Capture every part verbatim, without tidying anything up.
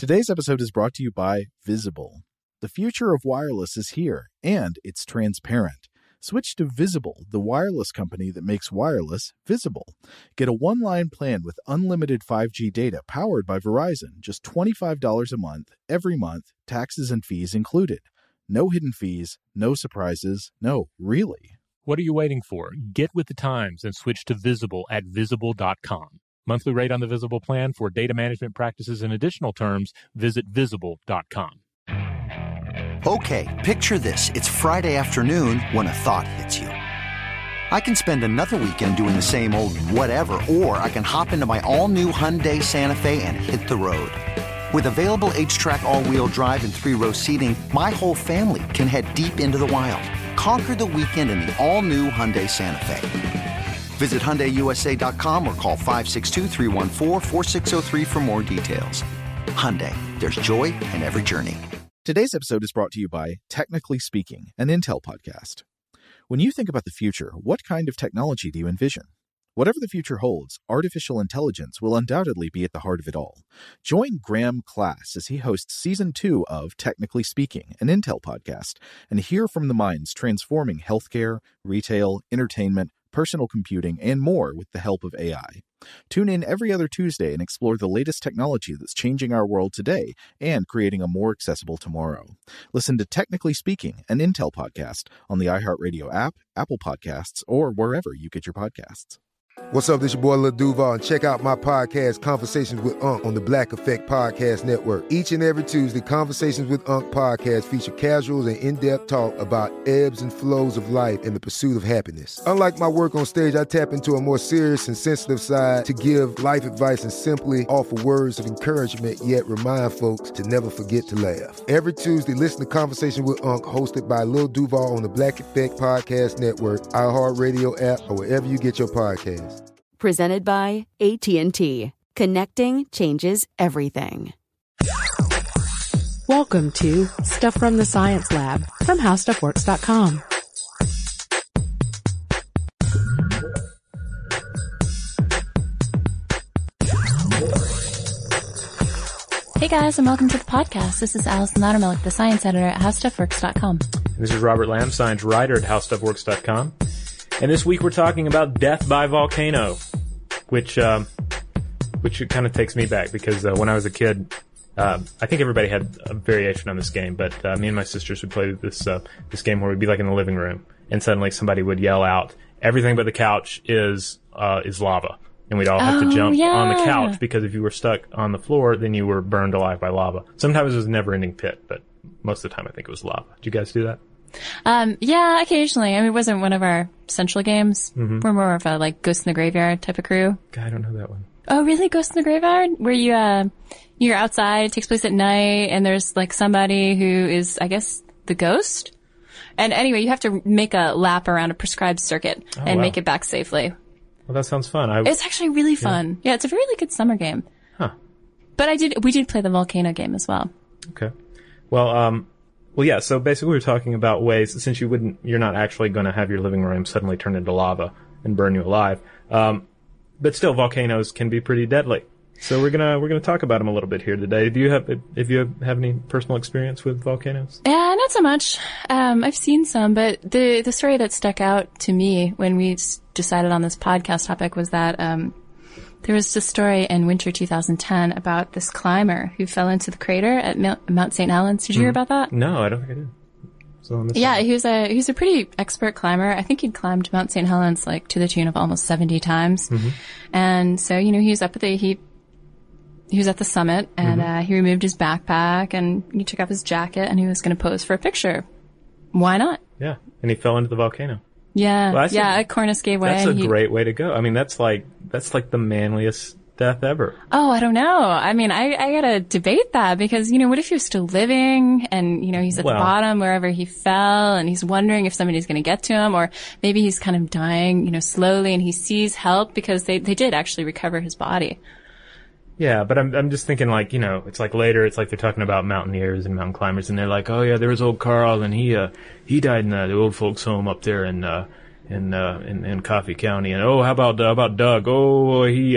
Today's episode is brought to you by Visible. The future of wireless is here, and it's transparent. Switch to Visible, the wireless company that makes wireless visible. Get a one-line plan with unlimited five G data powered by Verizon, just twenty-five dollars a month, every month, taxes and fees included. No hidden fees, no surprises, no, really. What are you waiting for? Get with the times and switch to Visible at visible dot com. Monthly rate on the Visible plan for data management practices and additional terms, visit visible dot com. Okay, picture this. It's Friday afternoon when a thought hits you. I can spend another weekend doing the same old whatever, or I can hop into my all-new Hyundai Santa Fe and hit the road. With available H-Track all-wheel drive and three-row seating, my whole family can head deep into the wild. Conquer the weekend in the all-new Hyundai Santa Fe. Visit Hyundai U S A dot com or call five six two, three one four, four six zero three for more details. Hyundai, there's joy in every journey. Today's episode is brought to you by Technically Speaking, an Intel podcast. When you think about the future, what kind of technology do you envision? Whatever the future holds, artificial intelligence will undoubtedly be at the heart of it all. Join Graham Class as he hosts Season two of Technically Speaking, an Intel podcast, and hear from the minds transforming healthcare, retail, entertainment, personal computing, and more with the help of A I. Tune in every other Tuesday and explore the latest technology that's changing our world today and creating a more accessible tomorrow. Listen to Technically Speaking, an Intel podcast on the iHeartRadio app, Apple Podcasts, or wherever you get your podcasts. What's up, this your boy Lil Duval, and check out my podcast, Conversations with Unc, on the Black Effect Podcast Network. Each and every Tuesday, Conversations with Unc podcast feature casual and in-depth talk about ebbs and flows of life and the pursuit of happiness. Unlike my work on stage, I tap into a more serious and sensitive side to give life advice and simply offer words of encouragement, yet remind folks to never forget to laugh. Every Tuesday, listen to Conversation with Unc, hosted by Lil Duval on the Black Effect Podcast Network, iHeartRadio app, or wherever you get your podcasts. Presented by A T and T. Connecting changes everything. Welcome to Stuff from the Science Lab from how stuff works dot com. Hey guys, and welcome to the podcast. This is Allison Loudermilk, the science editor at how stuff works dot com. This is Robert Lamb, science writer at how stuff works dot com. And this week we're talking about Death by Volcano, which um, which kind of takes me back because uh, when I was a kid, uh, I think everybody had a variation on this game, but uh, me and my sisters would play this uh, this game where we'd be like in the living room, and suddenly somebody would yell out, "Everything but the couch is uh, is lava," and we'd all have Oh, to jump yeah. on the couch because if you were stuck on the floor, then you were burned alive by lava. Sometimes it was a never-ending pit, but most of the time I think it was lava. Did you guys do that? Um, yeah, occasionally. I mean, it wasn't one of our central games. Mm-hmm. We're more of a, like, Ghost in the Graveyard type of crew. God, I don't know that one. Oh, really? Ghost in the Graveyard? Where you, uh, you're outside, it takes place at night, and there's, like, somebody who is, I guess, the ghost? And anyway, you have to make a lap around a prescribed circuit Oh, and wow. make it back safely. Well, that sounds fun. I, It's actually really fun. Yeah, it's a really good summer game. Huh. But I did, we did play the volcano game as well. Okay. Well, um, well, yeah, so basically we were talking about ways, since you wouldn't, you're not actually going to have your living room suddenly turn into lava and burn you alive. Um, but still, volcanoes can be pretty deadly. So we're gonna, we're gonna talk about them a little bit here today. Do you have, if you have any personal experience with volcanoes? Yeah, not so much. Um, I've seen some, but the, the story that stuck out to me when we s- decided on this podcast topic was that, um, there was this story in winter two thousand ten about this climber who fell into the crater at Mount, Mount Saint Helens. Did you hear about that? No, I don't think I did. So I missed Yeah, that. he was a, he was a pretty expert climber. I think he'd climbed Mount Saint Helens like to the tune of almost seventy times. Mm-hmm. And so, you know, he was up at the, he, he was at the summit and, Mm-hmm. uh, he removed his backpack and he took off his jacket and he was going to pose for a picture. Why not? Yeah, and he fell into the volcano. Yeah, Well, that's yeah, a- a cornice gave way. That's a and he- great way to go. I mean, that's like, that's like the manliest death ever. Oh, I don't know. I mean, I, I gotta debate that because, you know, what if he was still living and, you know, he's at Well- the bottom wherever he fell and he's wondering if somebody's gonna get to him, or maybe he's kind of dying, you know, slowly and he sees help because they, they did actually recover his body. Yeah, but I'm I'm just thinking like, you know, it's like later, it's like they're talking about mountaineers and mountain climbers, and they're like, oh yeah, there was old Carl, and he uh he died in the, the old folks' home up there in uh in uh in, in Coffee County, and oh how about uh, how about Doug? Oh he uh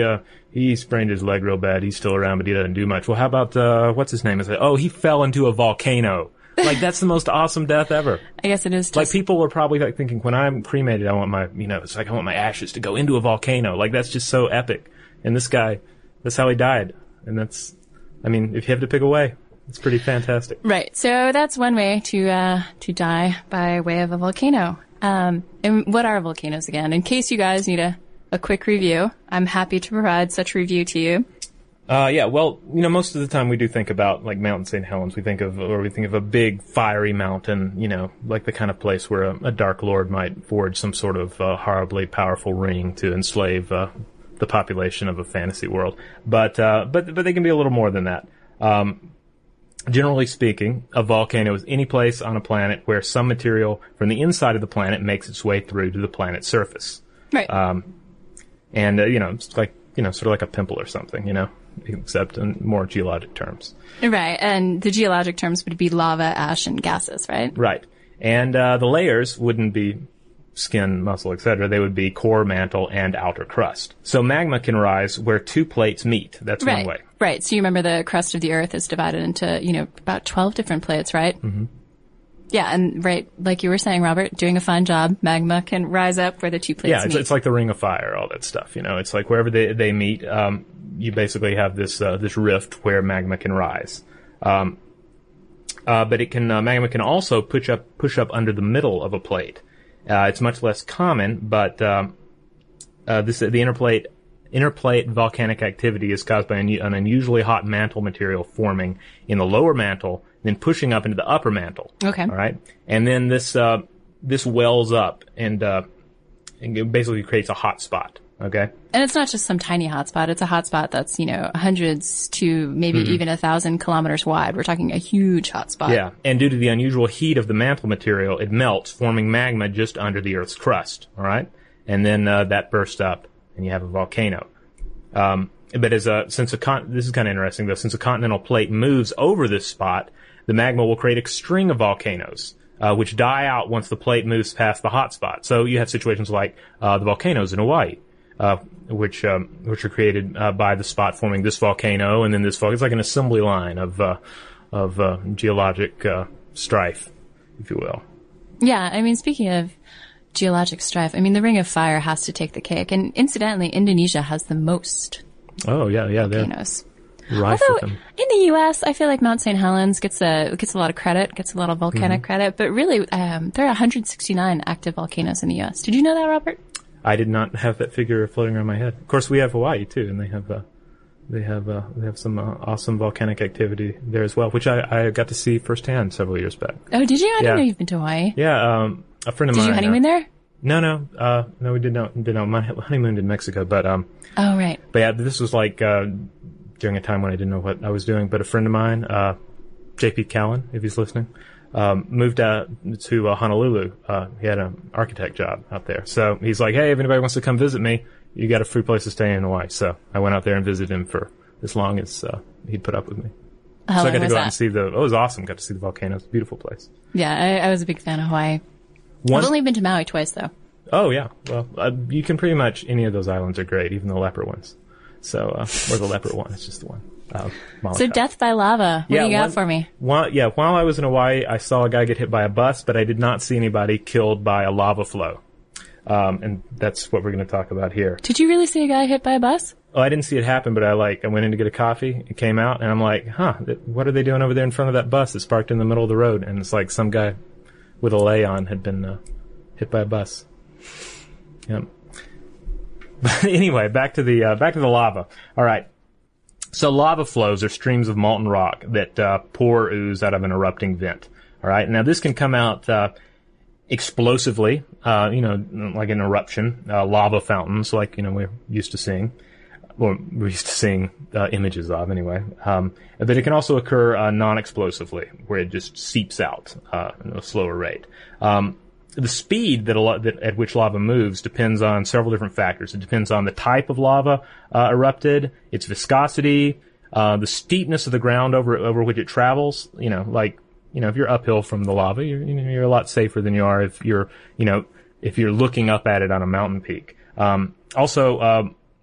he sprained his leg real bad. He's still around, but he doesn't do much. Well, how about, uh, what's his name? It's like, oh, he fell into a volcano. Like, that's the most awesome death ever. I guess it is just... Like, people were probably like thinking, when I'm cremated, I want my, you know, it's like I want my ashes to go into a volcano. Like, that's just so epic. And this guy, that's how he died. And that's, I mean, if you have to pick a way, it's pretty fantastic. Right. So that's one way to, uh, to die by way of a volcano. Um, and what are volcanoes again? In case you guys need a, a quick review, I'm happy to provide such a review to you. Uh, yeah, well, you know, most of the time we do think about, like, Mount Saint Helens. We think of, or we think of a big, fiery mountain, you know, like the kind of place where a, a Dark Lord might forge some sort of, uh, horribly powerful ring to enslave, uh, the population of a fantasy world. But, uh, but, but they can be a little more than that. Um, generally speaking, a volcano is any place on a planet where some material from the inside of the planet makes its way through to the planet's surface. Right. Um, and, uh, you know, it's like, you know, sort of like a pimple or something, you know? Except in more geologic terms. Right, and the geologic terms would be lava, ash, and gases, right? Right. And uh, the layers wouldn't be skin, muscle, et cetera. They would be core, mantle, and outer crust. So magma can rise where two plates meet. That's right. one way. Right, so you remember the crust of the Earth is divided into, you know, about twelve different plates, right? Mm-hmm. Yeah, and right, like you were saying, Robert, doing a fine job. Magma can rise up where the two plates yeah, it's, meet. it's like the Ring of Fire, all that stuff. You know, it's like wherever they they meet, um, you basically have this uh, this rift where magma can rise. Um, uh, but it can uh, magma can also push up push up under the middle of a plate. Uh, it's much less common, but um, uh, this the interplate interplate volcanic activity is caused by an, an unusually hot mantle material forming in the lower mantle, then pushing up into the upper mantle. Okay. All right, and then this uh, this wells up and, uh, and it basically creates a hot spot. Okay. And it's not just some tiny hotspot. It's a hotspot that's, you know, hundreds to maybe mm-hmm. even a thousand kilometers wide. We're talking a huge hotspot. Yeah. And due to the unusual heat of the mantle material, it melts, forming magma just under the Earth's crust. All right. And then, uh, that bursts up and you have a volcano. Um, but as a, since a con, this is kind of interesting though, since a continental plate moves over this spot, the magma will create a string of volcanoes. Uh, which die out once the plate moves past the hotspot. So you have situations like, uh, the volcanoes in Hawaii. Uh, which, um, which are created, uh, by the spot forming this volcano and then this volcano. It's like an assembly line of, uh, of, uh, geologic, uh, strife, if you will. Yeah, I mean, speaking of geologic strife, I mean, the Ring of Fire has to take the cake. And incidentally, Indonesia has the most Oh, yeah, yeah, volcanoes. Rife Although, with them. in the U S, I feel like Mount Saint Helens gets a, gets a lot of credit, gets a lot of volcanic mm-hmm. credit, but really, um, there are one hundred sixty-nine active volcanoes in the U S. Did you know that, Robert? I did not have that figure floating around my head. Of course, we have Hawaii too, and they have uh, they have uh, they have some uh, awesome volcanic activity there as well, which I, I got to see firsthand several years back. Oh, did you? I yeah. didn't know you've been to Hawaii. Yeah, um, a friend of did mine. Did you honeymoon uh, there? No, no, uh, no, we did not. Did not. My honeymooned in Mexico, but um. Oh right. But yeah, this was like uh, during a time when I didn't know what I was doing. But a friend of mine, uh, J P Cowan, if he's listening. Um, moved out to uh, Honolulu. Uh, he had an architect job out there. So he's like, hey, if anybody wants to come visit me, you got a free place to stay in Hawaii. So I went out there and visited him for as long as uh, he'd put up with me. How so I got to go that? out and see the, oh, it was awesome. Got to see the volcanoes. Beautiful place. Yeah, I, I was a big fan of Hawaii. One, I've only been to Maui twice, though. Oh, yeah. Well, uh, you can pretty much, any of those islands are great, even the leper ones. So, uh, or the leper one, it's just the one. Uh, so death by lava. What yeah, do you got one, for me? One, yeah, while I was in Hawaii, I saw a guy get hit by a bus, but I did not see anybody killed by a lava flow. Um, and that's what we're going to talk about here. Did you really see a guy hit by a bus? Oh, I didn't see it happen, but I like, I went in to get a coffee, it came out, and I'm like, huh, what are they doing over there in front of that bus that's parked in the middle of the road? And it's like some guy with a lay on had been, uh, hit by a bus. Yep. But anyway, back to the, uh, back to the lava. All right. So lava flows are streams of molten rock that uh, pour ooze out of an erupting vent. All right. Now this can come out uh, explosively, uh, you know, like an eruption, uh, lava fountains, like you know we're used to seeing, or we're used to seeing uh, images of anyway. Um, but it can also occur uh, non-explosively, where it just seeps out uh, at a slower rate. Um, The speed that, a lo- that at which lava moves depends on several different factors. It depends on the type of lava uh, erupted, its viscosity, uh, the steepness of the ground over over which it travels. You know, like you know, if you're uphill from the lava, you're you know, you're a lot safer than you are if you're you know if you're looking up at it on a mountain peak. Um, also, uh,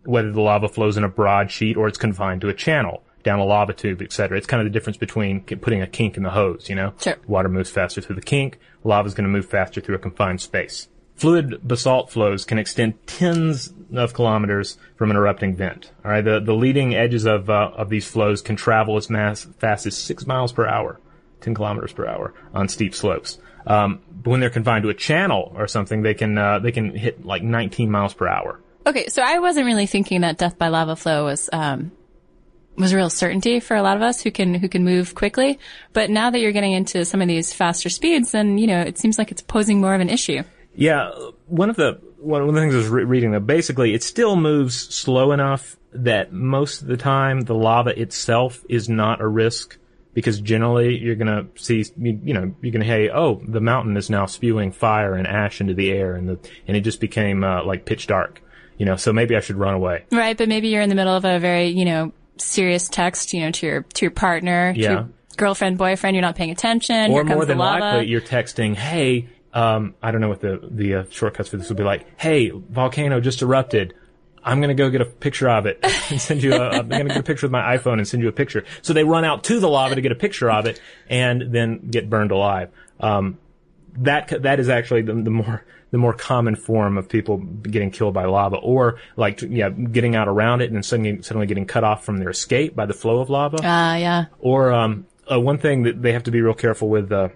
whether the lava flows in a broad sheet or it's confined to a channel, down a lava tube, et cetera. It's kind of the difference between putting a kink in the hose, you know? Sure. Water moves faster through the kink. Lava's going to move faster through a confined space. Fluid basalt flows can extend tens of kilometers from an erupting vent. All right, the the leading edges of uh, of these flows can travel as mass, fast as six miles per hour, ten kilometers per hour on steep slopes. Um, but when they're confined to a channel or something, they can uh, they can hit like nineteen miles per hour. Okay, so I wasn't really thinking that death by lava flow was um, was a real certainty for a lot of us who can who can move quickly. But now that you're getting into some of these faster speeds, then you know it seems like it's posing more of an issue. Yeah, one of the one of the things I was re- reading, though, basically it still moves slow enough that most of the time the lava itself is not a risk, because generally you're going to see, you, you know, you're going to, hey, oh, the mountain is now spewing fire and ash into the air, and the and it just became uh, like pitch dark, you know, so maybe I should run away. Right, but maybe you're in the middle of a very, you know, serious text, you know, to your to your partner, yeah. to your girlfriend, boyfriend, you're not paying attention. Or Here comes more than the lava. likely, you're texting, hey, Um, I don't know what the, the, uh, shortcuts for this would be like. Hey, volcano just erupted. I'm gonna go get a picture of it and send you a, I'm gonna get a picture with my iPhone and send you a picture. So they run out to the lava to get a picture of it and then get burned alive. Um, that, that is actually the, the more, the more common form of people getting killed by lava, or like, yeah, getting out around it and then suddenly, suddenly getting cut off from their escape by the flow of lava. Ah, uh, yeah. Or, um, uh, one thing that they have to be real careful with, uh,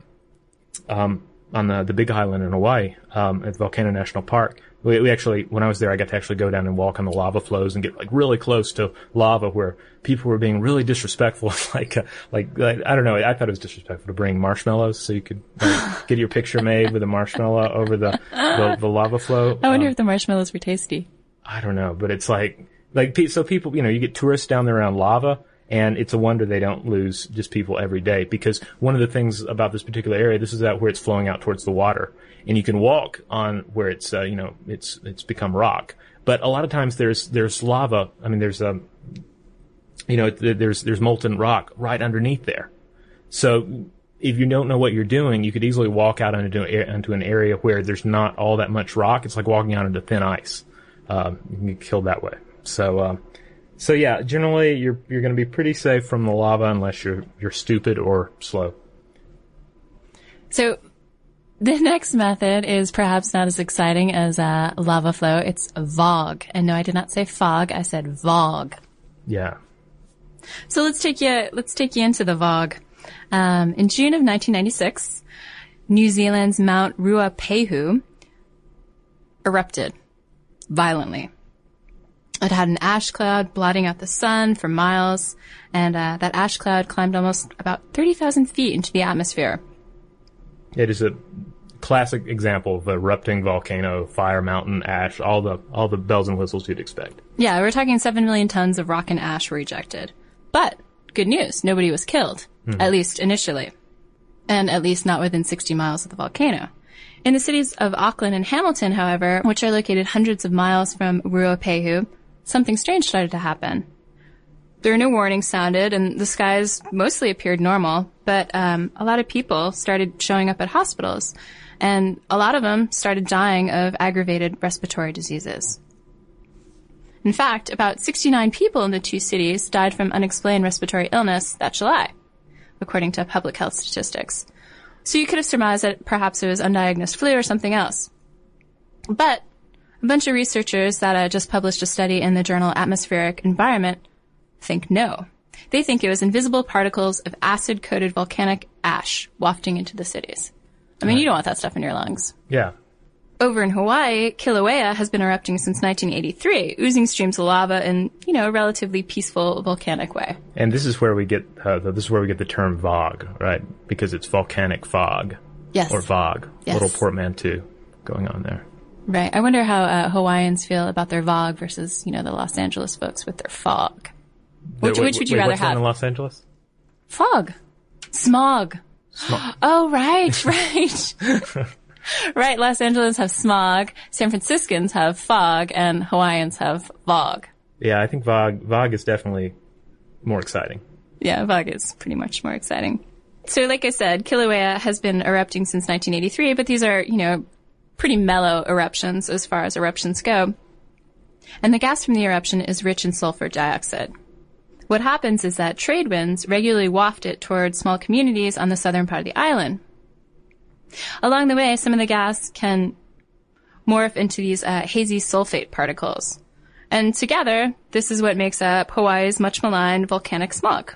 um, on the, the Big Island in Hawaii, um, at Volcano National Park. We, we actually, when I was there, I got to actually go down and walk on the lava flows and get like really close to lava where people were being really disrespectful. like, uh, like, like, I don't know, I thought it was disrespectful to bring marshmallows so you could like, get your picture made with a marshmallow over the, the, the lava flow. I wonder um, if the marshmallows were tasty. I don't know, but it's like, like, so people, you know, you get tourists down there around lava, and it's a wonder they don't lose just people every day, because one of the things about this particular area, this is out where it's flowing out towards the water, and you can walk on where it's, uh, you know, it's, it's become rock. But a lot of times there's, there's lava. I mean, there's, um, you know, there's, there's molten rock right underneath there. So if you don't know what you're doing, you could easily walk out into, into an area where there's not all that much rock. It's like walking out into thin ice. Um, you can get killed that way. So, um, So yeah, generally you're you're going to be pretty safe from the lava unless you're you're stupid or slow. So the next method is perhaps not as exciting as uh, lava flow. It's VOG, and no, I did not say fog. I said VOG. Yeah. So let's take you let's take you into the VOG. Um, in June of nineteen ninety-six, New Zealand's Mount Ruapehu erupted violently. It had an ash cloud blotting out the sun for miles, and uh, that ash cloud climbed almost about thirty thousand feet into the atmosphere. It is a classic example of erupting volcano, fire, mountain, ash, all the all the bells and whistles you'd expect. Yeah, we're talking seven million tons of rock and ash were ejected. But, good news, nobody was killed, mm-hmm. at least initially, and at least not within sixty miles of the volcano. In the cities of Auckland and Hamilton, however, which are located hundreds of miles from Ruapehu, something strange started to happen. There were no warnings sounded, and the skies mostly appeared normal, but um, a lot of people started showing up at hospitals, and a lot of them started dying of aggravated respiratory diseases. In fact, about sixty-nine people in the two cities died from unexplained respiratory illness that July, according to public health statistics. So you could have surmised that perhaps it was undiagnosed flu or something else. But a bunch of researchers that uh, just published a study in the journal Atmospheric Environment think no. They think it was invisible particles of acid-coated volcanic ash wafting into the cities. I mean, right. You don't want that stuff in your lungs. Yeah. Over in Hawaii, Kilauea has been erupting since nineteen eighty-three, oozing streams of lava in, you know, a relatively peaceful volcanic way. And this is where we get uh, this is where we get the term VOG, right? Because it's volcanic fog. Yes. Or VOG. Yes. Little portmanteau going on there. Right. I wonder how uh, Hawaiians feel about their VOG versus, you know, the Los Angeles folks with their fog. Which, wait, which would you wait, rather what's have? In Los Angeles? Fog. Smog. Smog. Oh, right, right. Right, Los Angeles have smog, San Franciscans have fog, and Hawaiians have VOG. Yeah, I think VOG, VOG is definitely more exciting. Yeah, VOG is pretty much more exciting. So like I said, Kilauea has been erupting since nineteen eighty-three, but these are, you know, pretty mellow eruptions as far as eruptions go. And the gas from the eruption is rich in sulfur dioxide. What happens is that trade winds regularly waft it towards small communities on the southern part of the island. Along the way, some of the gas can morph into these uh, hazy sulfate particles. And together, this is what makes up Hawaii's much maligned volcanic smog,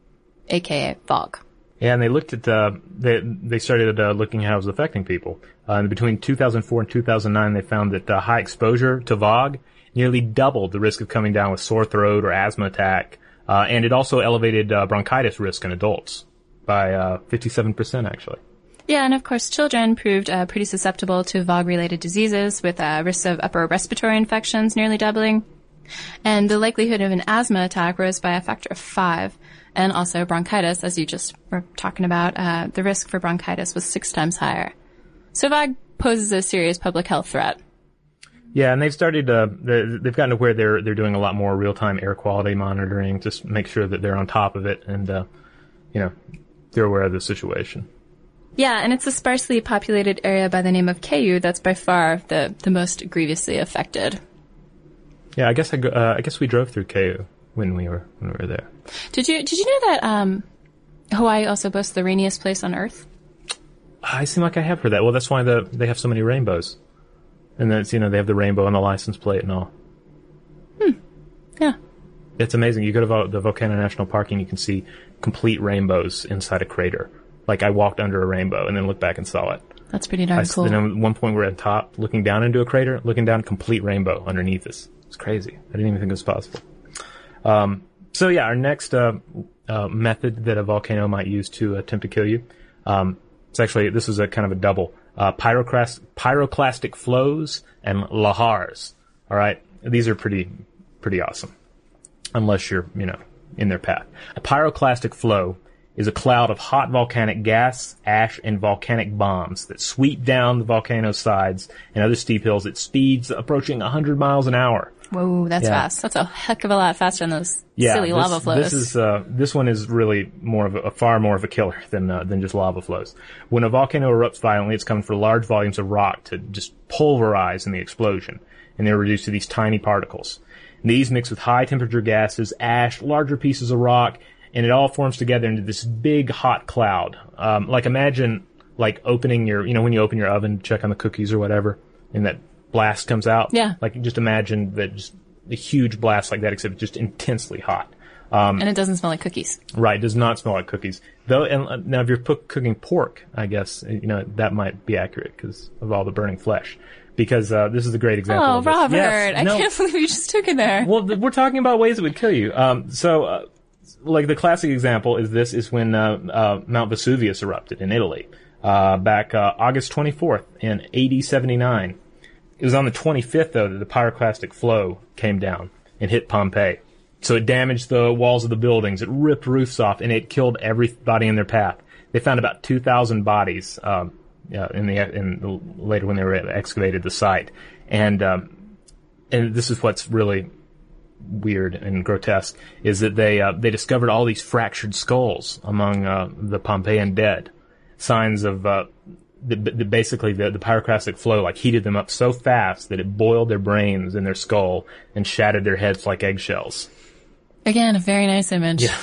aka fog. Yeah, and they looked at, uh, they, they started uh, looking at how it was affecting people. Uh, and between two thousand four and two thousand nine, they found that uh, high exposure to V O G nearly doubled the risk of coming down with sore throat or asthma attack. Uh, and it also elevated uh, bronchitis risk in adults by uh, fifty-seven percent, actually. Yeah, and of course, children proved uh, pretty susceptible to V O G-related diseases, with uh, risks of upper respiratory infections nearly doubling. And the likelihood of an asthma attack rose by a factor of five. And also bronchitis, as you just were talking about, uh, the risk for bronchitis was six times higher. So V O G poses a serious public health threat. Yeah, and they've started, uh, they've gotten to where they're, they're doing a lot more real-time air quality monitoring, just make sure that they're on top of it and, uh, you know, they're aware of the situation. Yeah, and it's a sparsely populated area by the name of Keu that's by far the, the most grievously affected. Yeah, I guess I, go, uh, I guess we drove through Keu when we were, when we were there. Did you, did you know that, um, Hawaii also boasts the rainiest place on Earth? I seem like I have heard that. Well, that's why the, they have so many rainbows. And then, it's, you know, they have the rainbow on the license plate and all. Hmm. Yeah. It's amazing. You go to Vo- the Volcano National Park and you can see complete rainbows inside a crater. Like, I walked under a rainbow and then looked back and saw it. That's pretty darn I, cool. And then at one point we're at the top, looking down into a crater, looking down, complete rainbow underneath us. It's crazy. I didn't even think it was possible. Um, so yeah, our next, uh, uh, method that a volcano might use to attempt to kill you, um, it's actually, this is a kind of a double. Uh, pyroclast- pyroclastic flows and lahars. All right. These are pretty, pretty awesome. Unless you're, you know, in their path. A pyroclastic flow is a cloud of hot volcanic gas, ash, and volcanic bombs that sweep down the volcano's sides and other steep hills at speeds approaching one hundred miles an hour. Whoa, that's yeah. fast. That's a heck of a lot faster than those yeah, silly this, lava flows. This is uh, this one is really more of a, a far more of a killer than uh, than just lava flows. When a volcano erupts violently, it's coming for large volumes of rock to just pulverize in the explosion, and they're reduced to these tiny particles. And these mix with high temperature gases, ash, larger pieces of rock, and it all forms together into this big hot cloud. Um, like imagine like opening your, you know, when you open your oven to check on the cookies or whatever, and that blast comes out. Yeah. Like just imagine that just a huge blast like that, except just intensely hot. Um, and it doesn't smell like cookies. Right. Does not smell like cookies. Though, and uh, now if you're p- cooking pork, I guess, you know, that might be accurate because of all the burning flesh. Because, uh, this is a great example Oh, of this. Robert, Yes, I no. can't believe you just took it there. Well, th- we're talking about ways it would kill you. Um, so, uh, like the classic example is this is when, uh, uh, Mount Vesuvius erupted in Italy, uh, back, uh, August twenty-fourth in A D seventy-nine. It was on the twenty-fifth, though, that the pyroclastic flow came down and hit Pompeii. So it damaged the walls of the buildings, it ripped roofs off, and it killed everybody in their path. They found about two thousand bodies, um, uh, in the, in the, later when they were excavated the site. And, um, and this is what's really weird and grotesque, is that they, uh, they discovered all these fractured skulls among, uh, the Pompeian dead. Signs of, uh, the, the, basically the, the pyroclastic flow like heated them up so fast that it boiled their brains in their skull and shattered their heads like eggshells. Again, a very nice image. Yeah.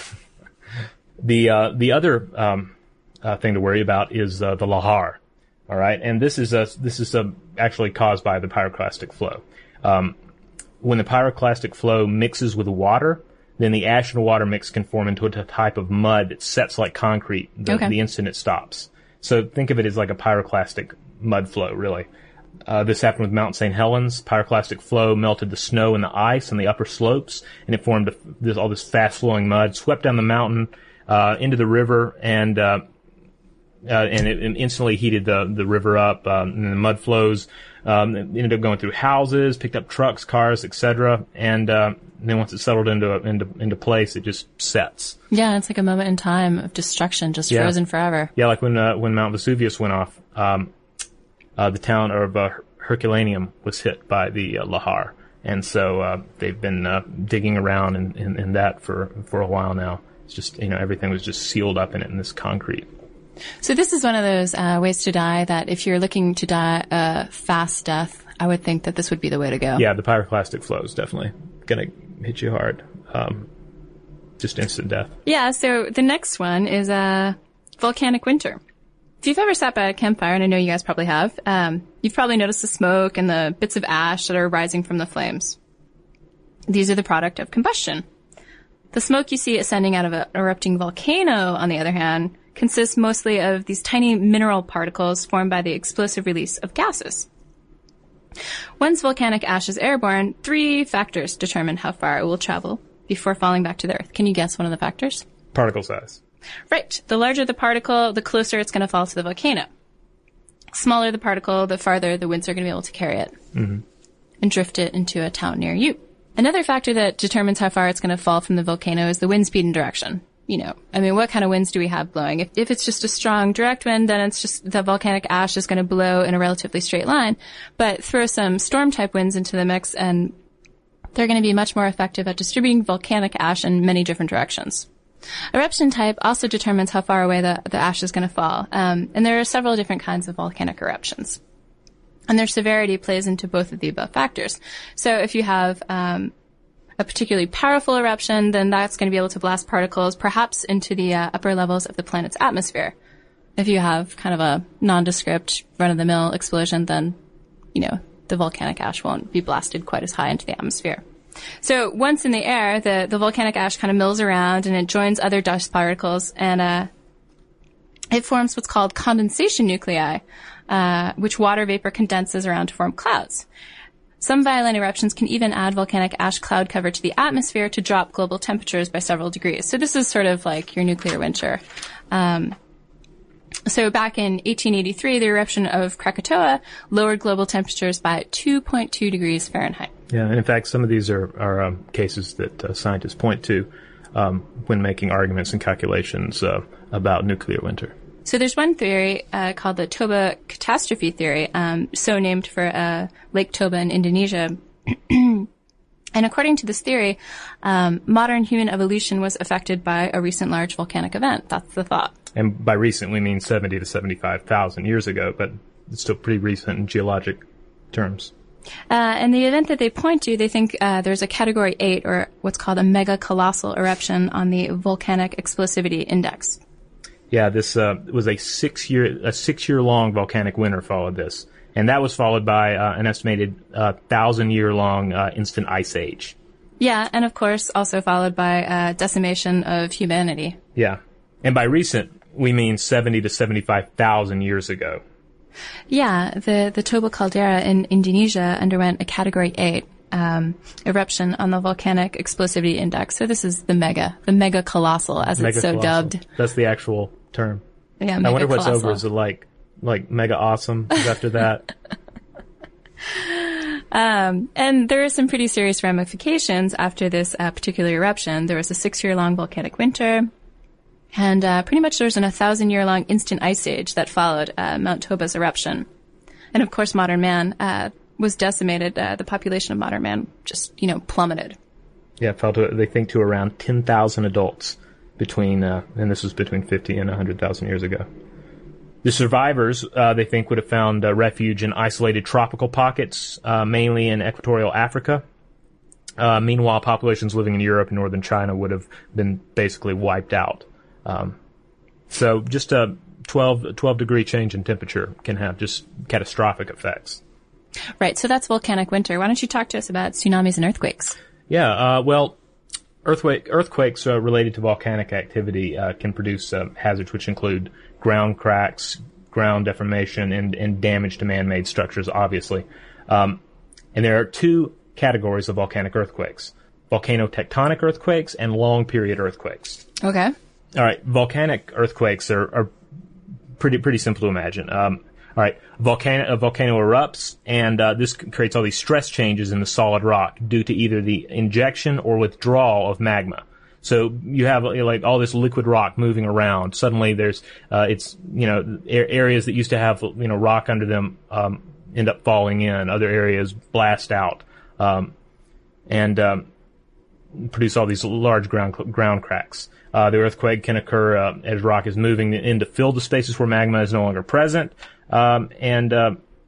The, uh, the other, um, uh, thing to worry about is, uh, the lahar. All right. And this is, uh, this is, uh, actually caused by the pyroclastic flow. Um, when the pyroclastic flow mixes with the water, then the ash and water mix can form into a type of mud that sets like concrete the, okay. the instant it stops. So think of it as like a pyroclastic mud flow, really. Uh, this happened with Mount Saint Helens. Pyroclastic flow melted the snow and the ice on the upper slopes, and it formed a, this, all this fast-flowing mud, swept down the mountain, uh, into the river, and, uh, uh, and it, it instantly heated the, the river up, um, and the mud flows, um, it ended up going through houses, picked up trucks, cars, et cetera, and, uh, and then once it settled into, into, into place, it just sets. Yeah, it's like a moment in time of destruction, just yeah. frozen forever. Yeah, like when, uh, when Mount Vesuvius went off, um, uh, the town of, uh, Herculaneum was hit by the, uh, lahar. And so, uh, they've been, uh, digging around in, in, in that for, for a while now. It's just, you know, everything was just sealed up in it in this concrete. So this is one of those uh, ways to die that if you're looking to die a fast death, I would think that this would be the way to go. Yeah, the pyroclastic flow is definitely going to hit you hard. Um, just instant death. Yeah, so the next one is a volcanic winter. If you've ever sat by a campfire, and I know you guys probably have, um, you've probably noticed the smoke and the bits of ash that are rising from the flames. These are the product of combustion. The smoke you see ascending out of an erupting volcano, on the other hand, consists mostly of these tiny mineral particles formed by the explosive release of gases. Once volcanic ash is airborne, three factors determine how far it will travel before falling back to the earth. Can you guess one of the factors? Particle size. Right. The larger the particle, the closer it's going to fall to the volcano. Smaller the particle, the farther the winds are going to be able to carry it mm-hmm. and drift it into a town near you. Another factor that determines how far it's going to fall from the volcano is the wind speed and direction. You know, I mean, what kind of winds do we have blowing? If, if it's just a strong direct wind, then it's just the volcanic ash is going to blow in a relatively straight line. But throw some storm-type winds into the mix, and they're going to be much more effective at distributing volcanic ash in many different directions. Eruption type also determines how far away the, the ash is going to fall. Um, and there are several different kinds of volcanic eruptions. And their severity plays into both of the above factors. So if you have um, a particularly powerful eruption, then that's going to be able to blast particles perhaps into the uh, upper levels of the planet's atmosphere. If you have kind of a nondescript, run-of-the-mill explosion, then, you know, the volcanic ash won't be blasted quite as high into the atmosphere. So once in the air, the, the volcanic ash kind of mills around and it joins other dust particles, and uh, it forms what's called condensation nuclei, uh, which water vapor condenses around to form clouds. Some violent eruptions can even add volcanic ash cloud cover to the atmosphere to drop global temperatures by several degrees. So this is sort of like your nuclear winter. Um, so back in eighteen eighty-three, the eruption of Krakatoa lowered global temperatures by two point two degrees Fahrenheit. Yeah, and in fact, some of these are, are um, cases that uh, scientists point to um, when making arguments and calculations uh, about nuclear winter. So there's one theory uh, called the Toba catastrophe theory, um, so named for uh, Lake Toba in Indonesia. And according to this theory, um, modern human evolution was affected by a recent large volcanic event. That's the thought. And by recent, we mean seventy to seventy-five thousand years ago, but it's still pretty recent in geologic terms. Uh, and the event that they point to, they think uh, there's a category eight, or what's called a mega-colossal eruption on the volcanic explosivity index. Yeah, this uh, was a six-year a six-year-long volcanic winter followed this. And that was followed by uh, an estimated uh, thousand-year-long uh, instant ice age. Yeah, and of course also followed by uh, decimation of humanity. Yeah. And by recent, we mean seventy to seventy-five thousand years ago. Yeah, the, the Toba caldera in Indonesia underwent a category eight um, eruption on the volcanic explosivity index. So this is the mega, the mega colossal, as it's so dubbed. That's the actual term. Yeah, I wonder what's over. Is it like, like mega awesome after that? Um, and there are some pretty serious ramifications after this uh, particular eruption. There was a six-year-long volcanic winter. And uh, pretty much there was an a thousand-year-long instant ice age that followed uh, Mount Toba's eruption. And, of course, modern man uh, was decimated. Uh, the population of modern man just, you know, plummeted. Yeah, it fell to, they think, to around ten thousand adults between, uh, and this was between fifty and one hundred thousand years ago. The survivors, uh, they think, would have found uh, refuge in isolated tropical pockets, uh, mainly in equatorial Africa. Uh, meanwhile, populations living in Europe and northern China would have been basically wiped out. Um, so just a twelve, twelve degree change in temperature can have just catastrophic effects. Right. So that's volcanic winter. Why don't you talk to us about tsunamis and earthquakes? Yeah. Uh, well, earthquake, earthquakes uh, related to volcanic activity uh, can produce uh, hazards which include ground cracks, ground deformation, and, and damage to man-made structures, obviously. Um, and there are two categories of volcanic earthquakes: volcano-tectonic earthquakes and long-period earthquakes. Okay. All right, volcanic earthquakes are, are pretty pretty simple to imagine. Um, all right, volcano a volcano erupts, and uh, this creates all these stress changes in the solid rock due to either the injection or withdrawal of magma. So you have like all this liquid rock moving around. Suddenly, there's uh, it's you know areas that used to have you know rock under them um, end up falling in. Other areas blast out, um, and um, produce all these large ground ground cracks. Uh, the earthquake can occur uh, as rock is moving in to fill the spaces where magma is no longer present, um, and uh,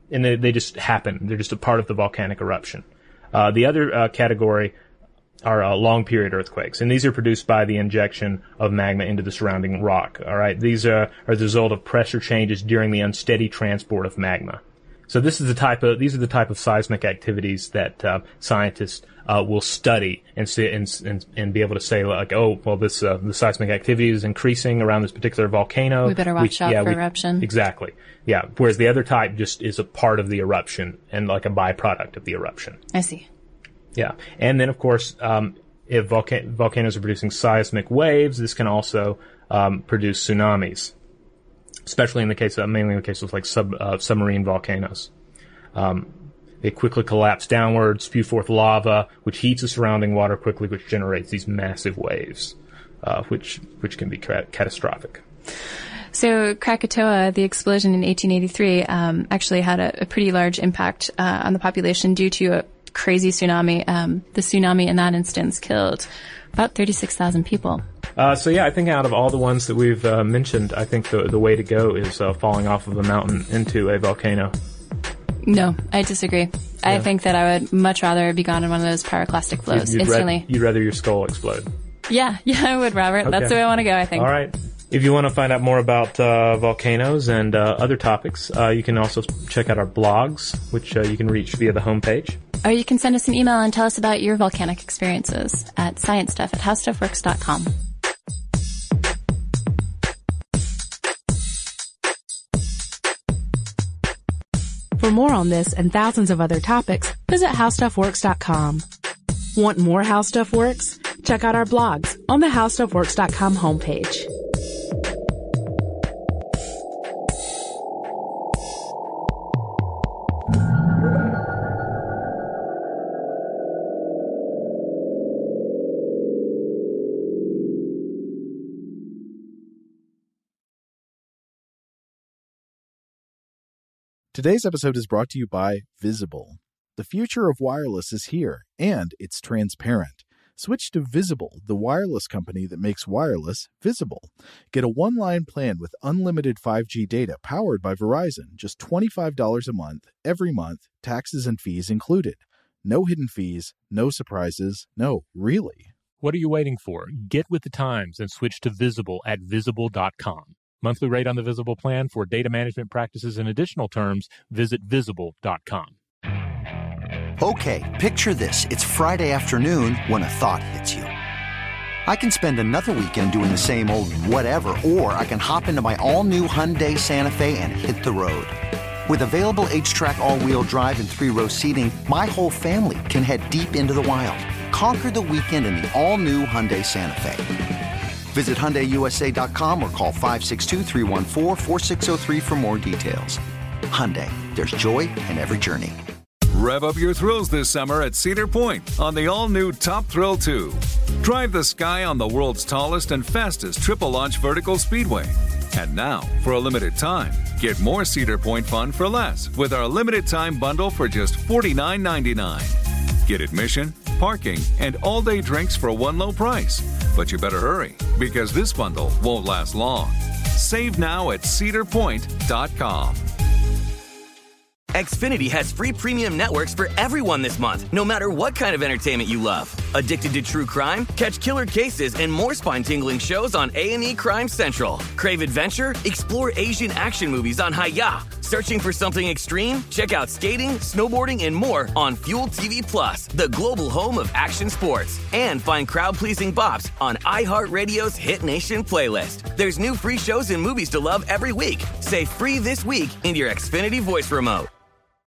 and they, they just happen. They're just a part of the volcanic eruption. Uh, the other uh, category are uh, long period earthquakes, and these are produced by the injection of magma into the surrounding rock. All right, these uh, are the result of pressure changes during the unsteady transport of magma. So this is the type of these are the type of seismic activities that uh, scientists uh, will study and, see, and and and be able to say, like, oh, well, this uh, the seismic activity is increasing around this particular volcano. We better watch we, out yeah, for we, eruption. Exactly. Yeah. Whereas the other type just is a part of the eruption and like a byproduct of the eruption. I see. Yeah. And then, of course, um, if volca- volcanoes are producing seismic waves, this can also um, produce tsunamis, especially in the case of, mainly in the case of like sub, uh, submarine volcanoes. Um, they quickly collapse downwards, spew forth lava, which heats the surrounding water quickly, which generates these massive waves, uh, which which can be ca- catastrophic. So Krakatoa, the explosion in eighteen eighty-three, um, actually had a, a pretty large impact uh, on the population due to a crazy tsunami. Um, the tsunami in that instance killed about thirty-six thousand people. Uh, so yeah, I think out of all the ones that we've uh, mentioned, I think the the way to go is uh, falling off of a mountain into a volcano. No, I disagree. Yeah. I think that I would much rather be gone in one of those pyroclastic flows you'd, you'd instantly. Ra- you'd rather your skull explode. Yeah, yeah, I would, Robert. Okay. That's the way I want to go, I think. All right. If you want to find out more about uh, volcanoes and uh, other topics, uh, you can also check out our blogs, which uh, you can reach via the homepage. Or you can send us an email and tell us about your volcanic experiences at sciencestuff at howstuffworks dot com. For more on this and thousands of other topics, visit how stuff works dot com. Want more How Stuff Works? Check out our blogs on the how stuff works dot com homepage. Today's episode is brought to you by Visible. The future of wireless is here, and it's transparent. Switch to Visible, the wireless company that makes wireless visible. Get a one-line plan with unlimited five G data powered by Verizon, just twenty-five dollars a month, every month, taxes and fees included. No hidden fees, no surprises, no, really. What are you waiting for? Get with the times and switch to Visible at visible dot com. Monthly rate on the Visible plan. For data management practices and additional terms, visit visible dot com. Okay, picture this. It's Friday afternoon when a thought hits you. I can spend another weekend doing the same old whatever, or I can hop into my all-new Hyundai Santa Fe and hit the road. With available H-Track all-wheel drive and three-row seating, my whole family can head deep into the wild. Conquer the weekend in the all-new Hyundai Santa Fe. Visit Hyundai U S A dot com or call five six two, three one four, four six zero three for more details. Hyundai, there's joy in every journey. Rev up your thrills this summer at Cedar Point on the all-new Top Thrill two. Drive the sky on the world's tallest and fastest triple-launch vertical speedway. And now, for a limited time, get more Cedar Point fun for less with our limited-time bundle for just forty-nine ninety-nine. Get admission, parking, and all-day drinks for one low price. But you better hurry, because this bundle won't last long. Save now at cedar point dot com. Xfinity has free premium networks for everyone this month, no matter what kind of entertainment you love. Addicted to true crime? Catch killer cases and more spine-tingling shows on A and E Crime Central. Crave adventure? Explore Asian action movies on Hi-Ya. Searching for something extreme? Check out skating, snowboarding, and more on Fuel T V Plus, the global home of action sports. And find crowd-pleasing bops on iHeartRadio's Hit Nation playlist. There's new free shows and movies to love every week. Say free this week in your Xfinity voice remote.